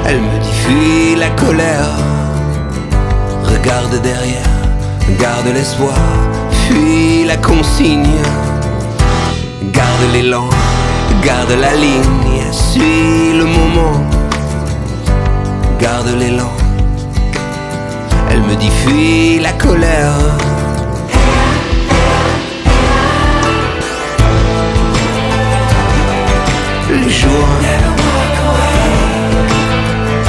Elle me dit fuis la colère, regarde derrière, garde l'espoir, fuis la consigne, garde l'élan, garde la ligne, suis le moment, garde l'élan. Elle me dit fuis la colère,